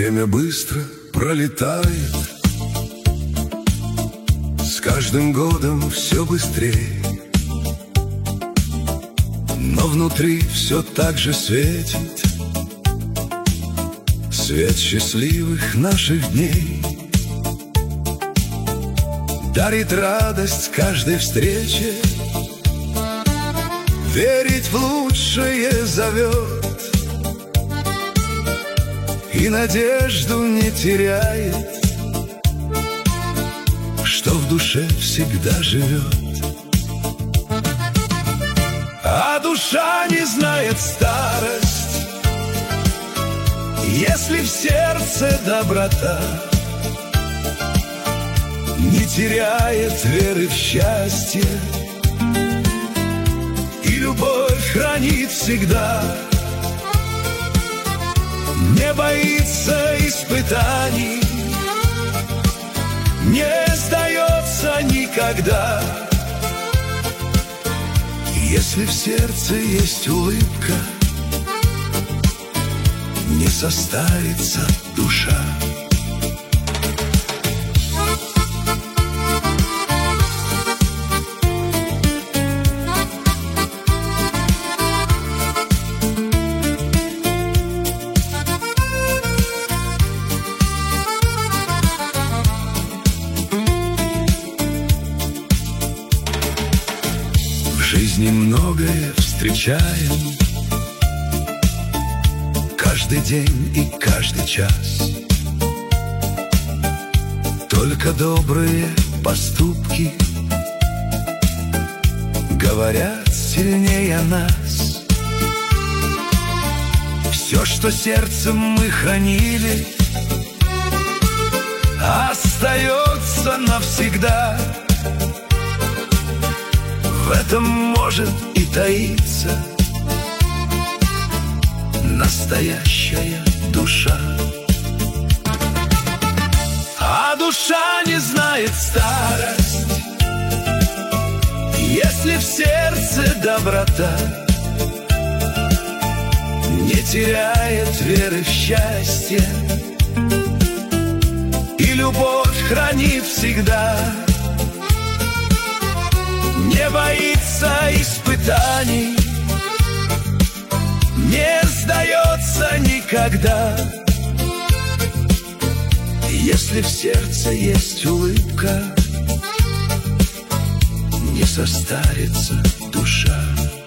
Время быстро пролетает, с каждым годом все быстрее, но внутри все так же светит свет счастливых наших дней. Дарит радость каждой встрече, верить в лучшее зовет и надежду не теряет, что в душе всегда живет. А душа не знает старость, если в сердце доброта, не теряет веры в счастье и любовь хранит всегда. Не боится испытаний, не сдается никогда. Если в сердце есть улыбка, не состарится душа. В жизни многое встречаем, каждый день и каждый час. Только добрые поступки говорят сильнее нас. Все, что сердцем мы хранили, остается навсегда. В этом может и таиться настоящая душа. А душа не знает старость, если в сердце доброта, не теряет веры в счастье и любовь хранит всегда. Не боится испытаний, не сдается никогда. Если в сердце есть улыбка, не состарится душа.